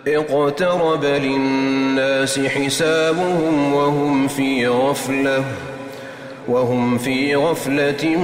اقترب للناس حسابهم وهم في غفلة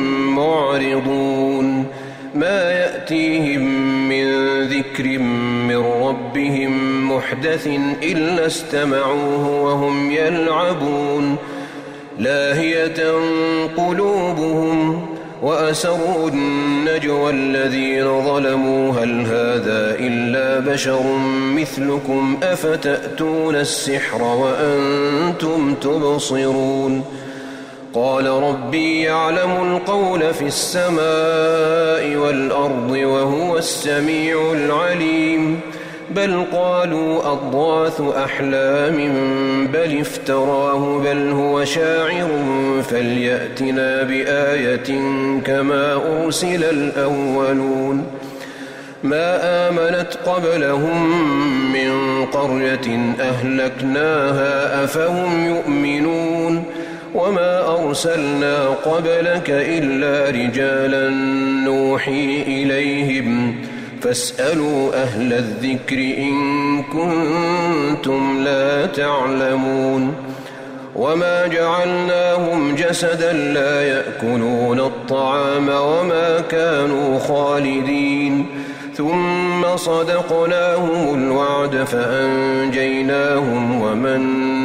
معرضون ما يأتيهم من ذكر من ربهم محدث إلا استمعوه وهم يلعبون لاهية قلوبهم وأسروا النجوى الذين ظلموا هل هذا إلا بشر مثلكم أفتأتون السحر وأنتم تبصرون قال ربي يعلم القول في السماء والأرض وهو السميع العليم بل قالوا أضغاث أحلام بل افتراه بل هو شاعر فليأتنا بآية كما أرسل الأولون ما آمنت قبلهم من قرية أهلكناها أفهم يؤمنون وما أرسلنا قبلك إلا رجالا نوحي إليهم فاسألوا أهل الذكر إن كنتم لا تعلمون وما جعلناهم جسدا لا يأكلون الطعام وما كانوا خالدين ثم صدقناهم الوعد فأنجيناهم ومن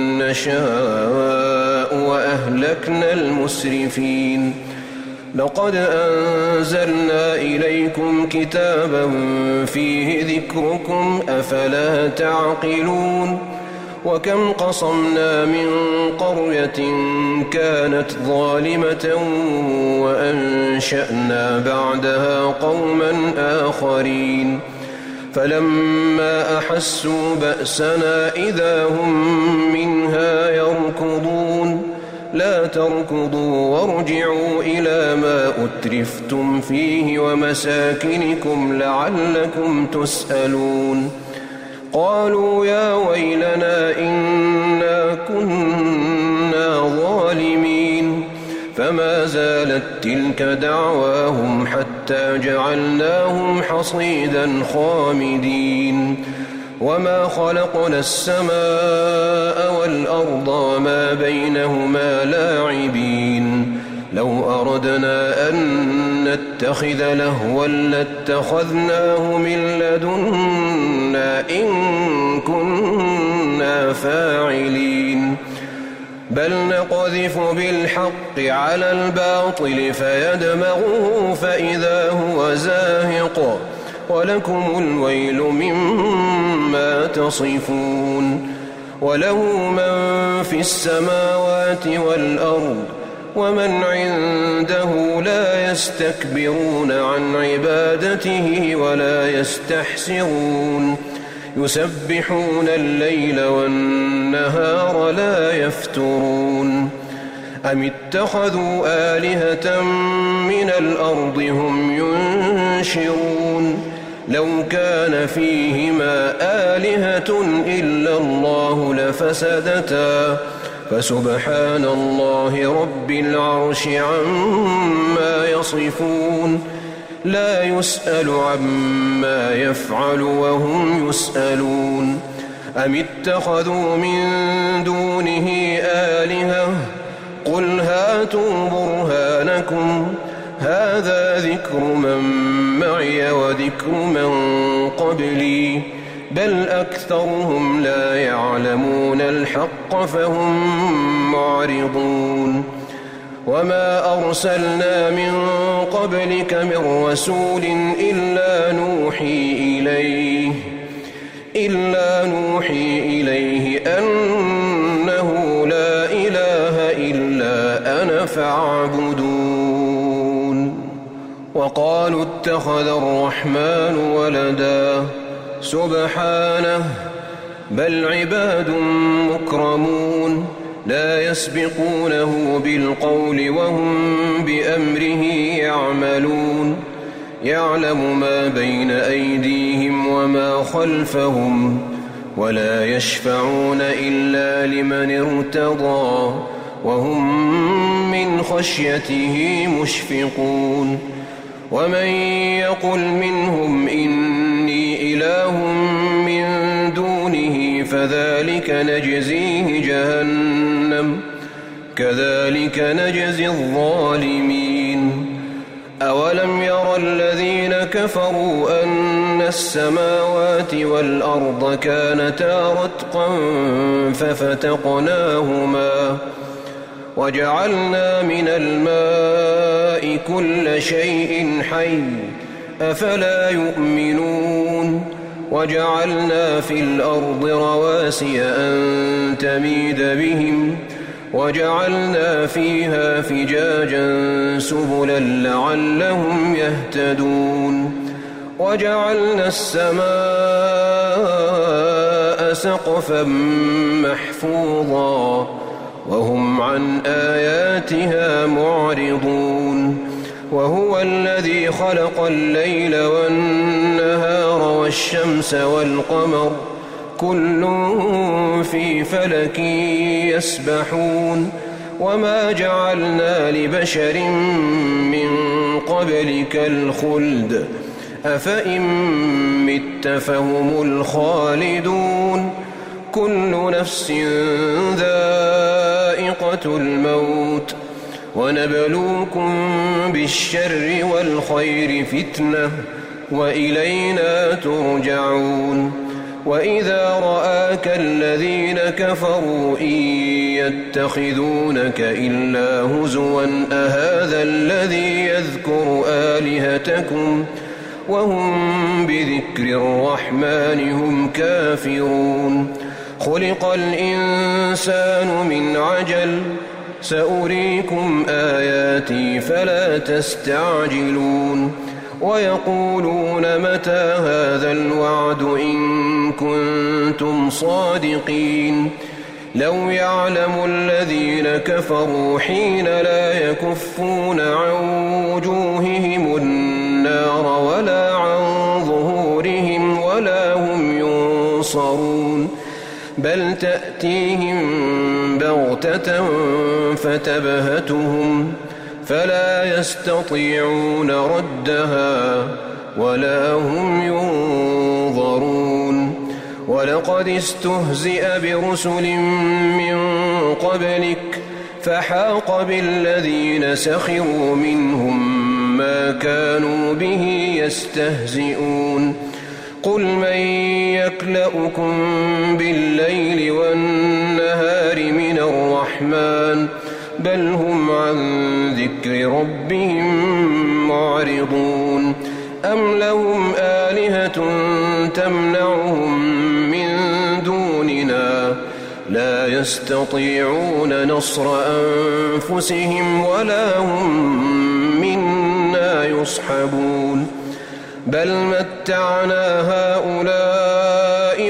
نشاء وأهلكنا المسرفين لقد أنزلنا إليكم كتابا فيه ذكركم أفلا تعقلون وكم قصمنا من قرية كانت ظالمة وأنشأنا بعدها قوما آخرين فلما أحسوا بأسنا إذا هم منها يركضون لا تركضوا وارجعوا إلى ما أترفتم فيه ومساكنكم لعلكم تسألون قالوا يا ويلنا إنا كنا ظالمين فما زالت تلك دعواهم حتى جعلناهم حصيدا خامدين وما خلقنا السماء والأرض وما بينهما لاعبين لو أردنا أن نتخذ لهوا لاتخذناه من لدنا إن كنا فاعلين بل نقذف بالحق على الباطل فيدمغه فإذا هو زاهق ولكم الويل مما تصفون وله من في السماوات والأرض ومن عنده لا يستكبرون عن عبادته ولا يستحسرون يسبحون الليل والنهار لا يفترون أم اتخذوا آلهة من الأرض هم ينشرون لو كان فيهما آلهة إلا الله لفسدتا فسبحان الله رب العرش عما يصفون لا يسأل عما يفعل وهم يسألون أم اتخذوا من دونه آلهة قل هاتوا برهانكم هذا ذكر من معي وذكر من قبلي بل أكثرهم لا يعلمون الحق فهم معرضون وما أرسلنا من قبلك من رسول إلا نوحي إليه أنه لا إله إلا أنا فاعبدون وقالوا اتخذ الرحمن ولدا سبحانه بل عباد مكرمون لا يسبقونه بالقول وهم بأمره يعملون يعلم ما بين أيديهم وما خلفهم ولا يشفعون إلا لمن ارتضى وهم من خشيته مشفقون ومن يقل منهم إني إله من كذلك نجزيه جهنم كذلك نجزي الظالمين أولم ير الذين كفروا أن السماوات والأرض كانتا رتقا ففتقناهما وجعلنا من الماء كل شيء حي أفلا يؤمنون وجعلنا في الأرض رواسي أن تميد بهم وجعلنا فيها فجاجا سبلا لعلهم يهتدون وجعلنا السماء سقفا محفوظا وهم عن آياتها معرضون وهو الذي خلق الليل والنهار والشمس والقمر كل في فلك يسبحون وما جعلنا لبشر من قبلك الخلد أفإن مت فهم الخالدون كل نفس ذائقة الموت ونبلوكم بالشر والخير فتنة وإلينا ترجعون وإذا رآك الذين كفروا إن يتخذونك إلا هزوا أهذا الذي يذكر آلهتكم وهم بذكر الرحمن هم كافرون خلق الإنسان من عجل سأريكم آياتي فلا تستعجلون ويقولون متى هذا الوعد إن كنتم صادقين لو يعلم الذين كفروا حين لا يكفون عن وجوههم النار ولا عن ظهورهم ولا هم ينصرون بل تأتيهم بغتة فتبهتهم فلا يستطيعون ردها ولا هم ينظرون ولقد استهزئ برسل من قبلك فحاق بالذين سخروا منهم ما كانوا به يستهزئون قل من يكلؤكم بالليل والنهار من الرحمن بل هم عن ذكر ربهم معرضون أم لهم آلهة تمنعهم من دوننا لا يستطيعون نصر أنفسهم ولا هم منا يصحبون بل متعنا هؤلاء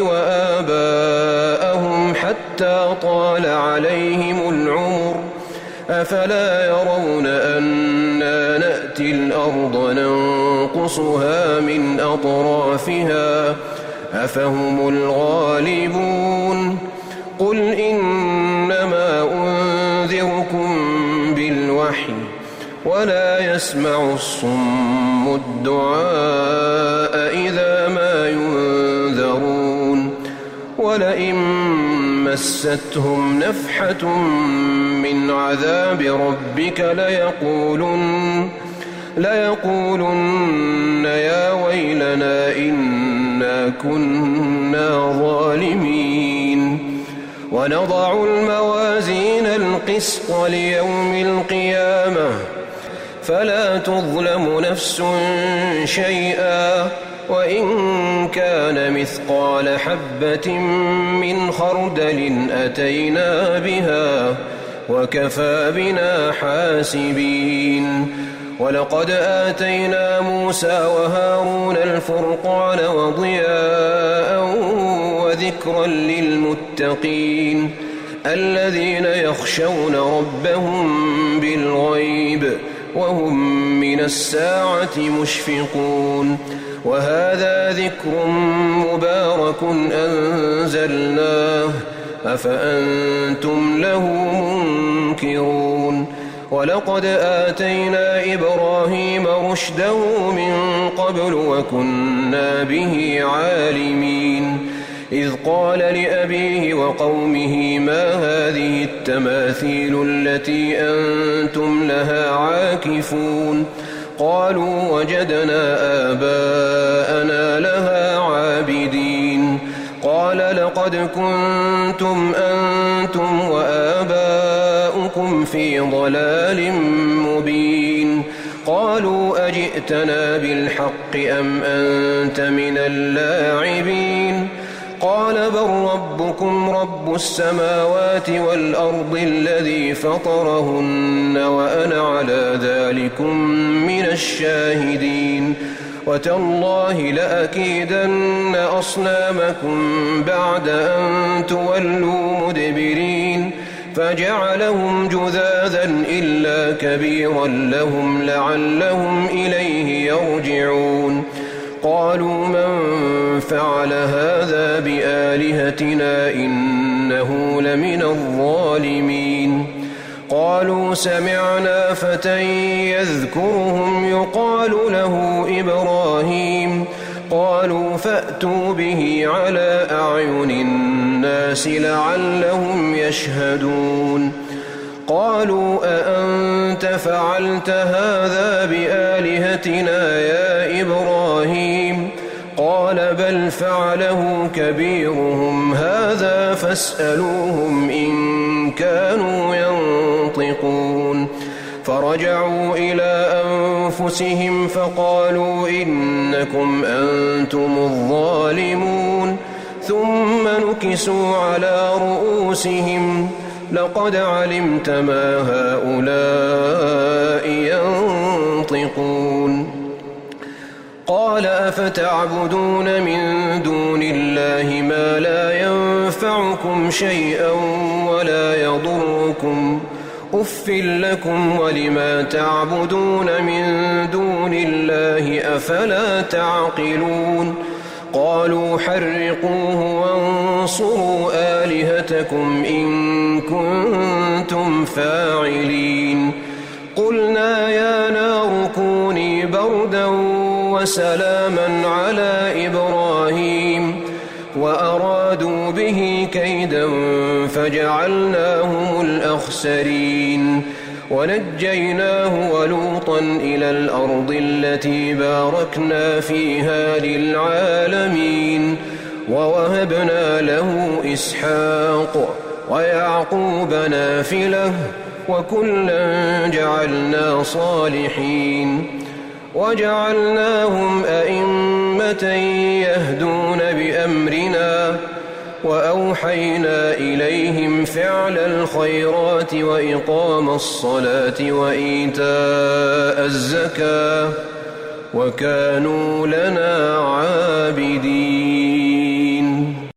وآباءهم حتى طال عليهم العمر أفلا يرون أنا نأتي الأرض ننقصها من أطرافها أفهم الغالبون قل إنما أنذركم بالوحي ولا يسمع الصم الدعاء إذا ما ينذرون ولئن مستهم نفحة من عذاب ربك ليقولن يا ويلنا إنا كنا ظالمين ونضع الموازين القسط ليوم القيامة فلا تظلم نفس شيئا وإن كان مثقال حبة من خردل أتينا بها وكفى بنا حاسبين ولقد آتينا موسى وهارون الفرقان وضياء وذكرا للمتقين الذين يخشون ربهم بالغيب وهم من الساعة مشفقون وهذا ذكر مبارك أنزلناه أفأنتم له منكرون ولقد آتينا إبراهيم رشده من قبل وكنا به عالمين إذ قال لأبيه وقومه ما هذه التماثيل التي أنتم لها عاكفون قالوا وجدنا آباءنا لها عابدين قال لقد كنتم أنتم وآباؤكم في ضلال مبين قالوا أجئتنا بالحق أم أنت من اللاعبين قال بل ربكم رب السماوات والأرض الذي فطرهن وأنا على ذلكم من الشاهدين وتالله لأكيدن أصنامكم بعد أن تولوا مدبرين فجعلهم جذاذا إلا كبيرا لهم لعلهم إليه يرجعون قالوا من فعل هذا بآلهتنا إنه لمن الظالمين قالوا سمعنا فتى يذكرهم يقال له إبراهيم قالوا فأتوا به على أعين الناس لعلهم يشهدون قالوا أأنت فعلت هذا بآلهتنا يا إبراهيم قال بل فعله كبيرهم هذا فاسألوهم إن كانوا ينطقون فرجعوا إلى أنفسهم فقالوا إنكم أنتم الظالمون ثم نكسوا على رؤوسهم لقد علمت ما هؤلاء ينطقون قال أفتعبدون من دون الله ما لا ينفعكم شيئا ولا يضركم أف لكم ولما تعبدون من دون الله أفلا تعقلون قالوا حرقوه وانصروا آلهتكم إن كنتم فاعلين قلنا يا نار كوني بردا وسلاما على إبراهيم وأرادوا به كيدا فجعلناهم الأخسرين ونجيناه ولوطا إلى الأرض التي باركنا فيها للعالمين ووهبنا له إسحاق ويعقوب نافلة وكلا جعلنا صالحين وجعلناهم أئمة يهدون بأمرنا وأوحينا إليهم فعل الخيرات وإقام الصلاة وإيتاء الزكاة وكانوا لنا عابدين.